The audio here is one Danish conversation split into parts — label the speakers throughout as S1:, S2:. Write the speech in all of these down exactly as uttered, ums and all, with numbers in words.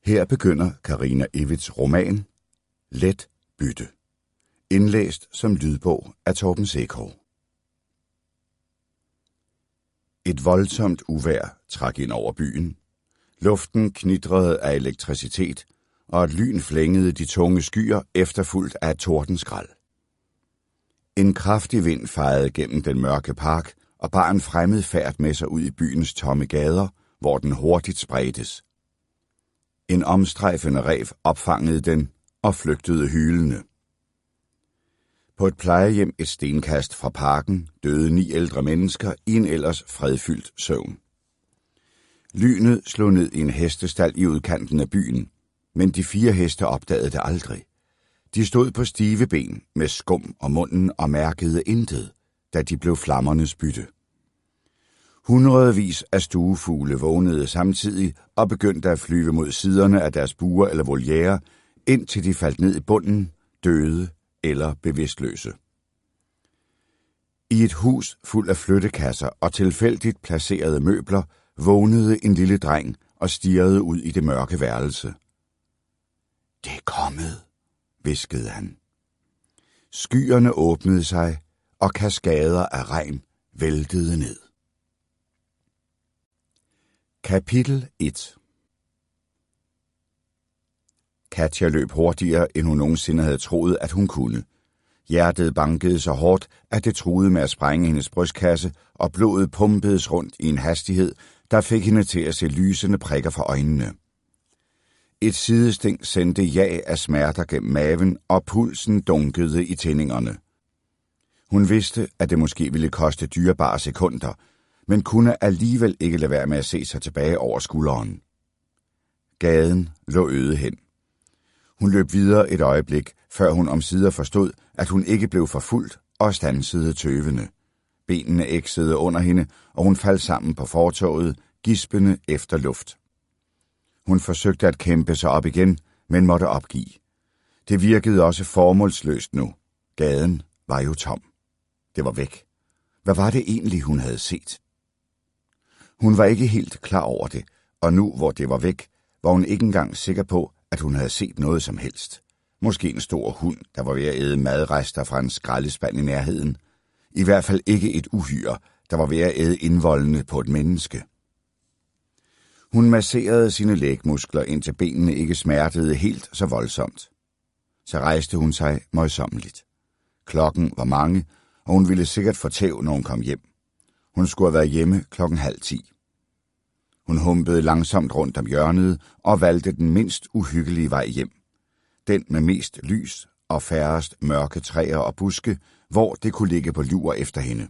S1: Her begynder Karina Evits roman Let bytte, indlæst som lydbog af Torben Sekov. Et voldsomt uvejr trak ind over byen. Luften knitrede af elektricitet, og et lyn flængede de tunge skyer efterfulgt af et tordenskrald. En kraftig vind fejede gennem den mørke park og bar en fremmed færd med sig ud i byens tomme gader, hvor den hurtigt spredtes. En omstrejfende ræv opfangede den og flygtede hylende. På et plejehjem et stenkast fra parken døde ni ældre mennesker i en ellers fredfyldt søvn. Lynet slog ned i en hestestald i udkanten af byen, men de fire heste opdagede det aldrig. De stod på stive ben med skum om munden og mærkede intet, da de blev flammernes bytte. Hundredvis af stuefugle vågnede samtidig og begyndte at flyve mod siderne af deres buer eller voliere, indtil de faldt ned i bunden, døde eller bevidstløse. I et hus fuld af flyttekasser og tilfældigt placerede møbler vågnede en lille dreng og stirrede ud i det mørke værelse. Det er kommet, hviskede han. Skyerne åbnede sig, og kaskader af regn væltede ned. Kapitel et. Katja løb hurtigere, end hun nogensinde havde troet, at hun kunne. Hjertet bankede så hårdt, at det truede med at sprænge hendes brystkasse, og blodet pumpedes rundt i en hastighed, der fik hende til at se lysende prikker for øjnene. Et sidesting sendte jag af smerter gennem maven, og pulsen dunkede i tændingerne. Hun vidste, at det måske ville koste dyrebare sekunder, men kunne alligevel ikke lade være med at se sig tilbage over skulderen. Gaden lå øde hen. Hun løb videre et øjeblik, før hun omsider forstod, at hun ikke blev forfulgt og stansede tøvende. Benene eksede under hende, og hun faldt sammen på fortovet, gispende efter luft. Hun forsøgte at kæmpe sig op igen, men måtte opgive. Det virkede også formålsløst nu. Gaden var jo tom. Det var væk. Hvad var det egentlig, hun havde set? Hun var ikke helt klar over det, og nu, hvor det var væk, var hun ikke engang sikker på, at hun havde set noget som helst. Måske en stor hund, der var ved at æde madrester fra en skraldespand i nærheden. I hvert fald ikke et uhyre, der var ved at æde indvoldene på et menneske. Hun masserede sine lægmuskler, indtil benene ikke smertede helt så voldsomt. Så rejste hun sig møjsommeligt. Klokken var mange, og hun ville sikkert få tæv, når hun kom hjem. Hun skulle have været hjemme klokken halv ti. Hun humpede langsomt rundt om hjørnet og valgte den mindst uhyggelige vej hjem. Den med mest lys og færrest mørke træer og buske, hvor det kunne ligge på lur efter hende.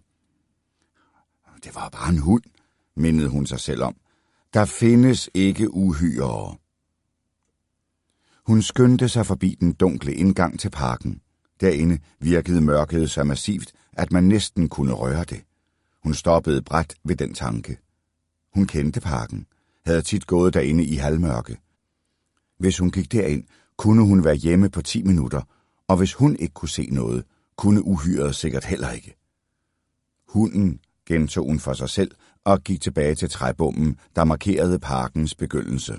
S1: Det var bare en hund, mindede hun sig selv om. Der findes ikke uhyrer. Hun skyndte sig forbi den dunkle indgang til parken. Derinde virkede mørket så massivt, at man næsten kunne røre det. Hun stoppede brat ved den tanke. Hun kendte parken, havde tit gået derinde i halvmørke. Hvis hun gik derind, kunne hun være hjemme på ti minutter, og hvis hun ikke kunne se noget, kunne uhyret sikkert heller ikke. Hunden gentog hun for sig selv og gik tilbage til træbommen, der markerede parkens begyndelse.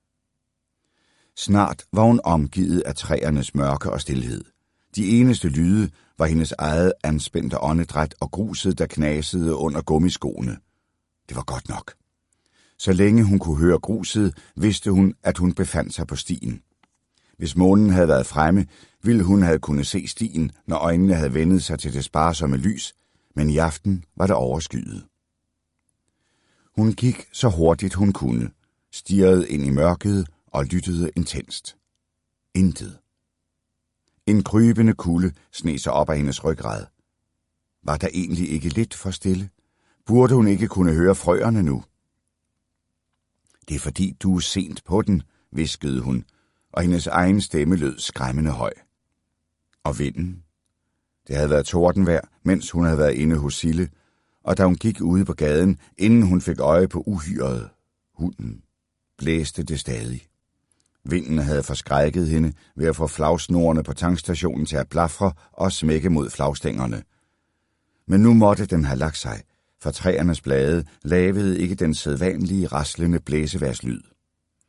S1: Snart var hun omgivet af træernes mørke og stilhed. De eneste lyde var hendes eget anspændte åndedræt og gruset, der knasede under gummiskoene. Det var godt nok. Så længe hun kunne høre gruset, vidste hun, at hun befandt sig på stien. Hvis månen havde været fremme, ville hun have kunnet se stien, når øjnene havde vendet sig til det sparsomme lys, men i aften var det overskyet. Hun gik så hurtigt hun kunne, stirrede ind i mørket og lyttede intenst. Intet. En krybende kulde sneg sig op af hendes ryggrad. Var der egentlig ikke lidt for stille? Burde hun ikke kunne høre frøerne nu? Det er fordi, du er sent på den, hviskede hun, og hendes egen stemme lød skræmmende høj. Og vinden? Det havde været tordenvejr, mens hun havde været inde hos Sille, og da hun gik ude på gaden, inden hun fik øje på uhyret, hunden, blæste det stadig. Vinden havde forskrækket hende ved at få flagsnorene på tankstationen til at blafre og smække mod flagstængerne. Men nu måtte den have lagt sig, for træernes blade lavede ikke den sædvanlige raslende blæseværslyd.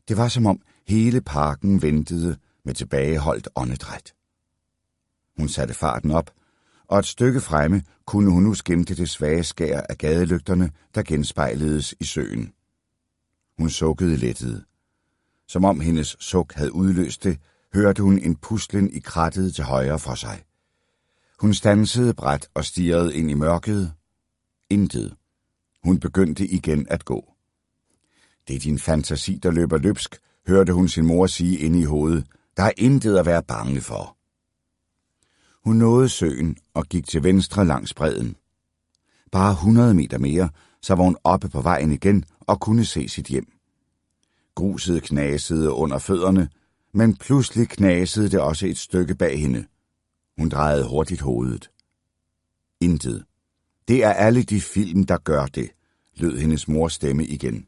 S1: Det var som om hele parken ventede med tilbageholdt åndedræt. Hun satte farten op, og et stykke fremme kunne hun nu skimte det svage skær af gadelygterne, der genspejledes i søen. Hun sukkede lettet. Som om hendes suk havde udløst det, hørte hun en puslen i krattet til højre for sig. Hun standsede brat og stirrede ind i mørket. Intet. Hun begyndte igen at gå. Det er din fantasi, der løber løbsk, hørte hun sin mor sige inde i hovedet. Der er intet at være bange for. Hun nåede søen og gik til venstre langs bredden. Bare hundrede meter mere, så var hun oppe på vejen igen og kunne se sit hjem. Gruset knasede under fødderne, men pludselig knasede det også et stykke bag hende. Hun drejede hurtigt hovedet. Intet. Det er alle de film, der gør det, lød hendes mors stemme igen.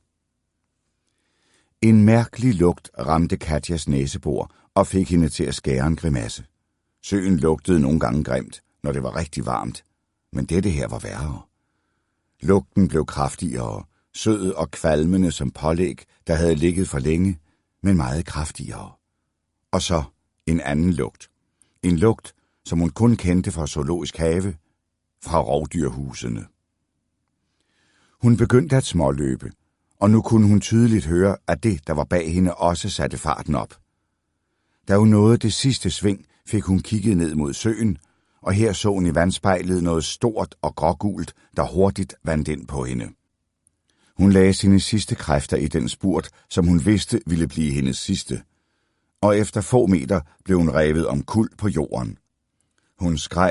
S1: En mærkelig lugt ramte Katjas næsebor og fik hende til at skære en grimasse. Søen lugtede nogle gange grimt, når det var rigtig varmt, men dette her var værre. Lugten blev kraftigere, sød og kvalmende som pålæg, der havde ligget for længe, men meget kraftigere. Og så en anden lugt. En lugt, som hun kun kendte fra zoologisk have, fra rovdyrhusene. Hun begyndte at småløbe, og nu kunne hun tydeligt høre, at det, der var bag hende, også satte farten op. Da hun nåede det sidste sving, fik hun kigget ned mod søen, og her så hun i vandspejlet noget stort og grågult, der hurtigt vandt ind på hende. Hun lagde sine sidste kræfter i den spurt, som hun vidste ville blive hendes sidste, og efter få meter blev hun revet omkuld på jorden. Hun skreg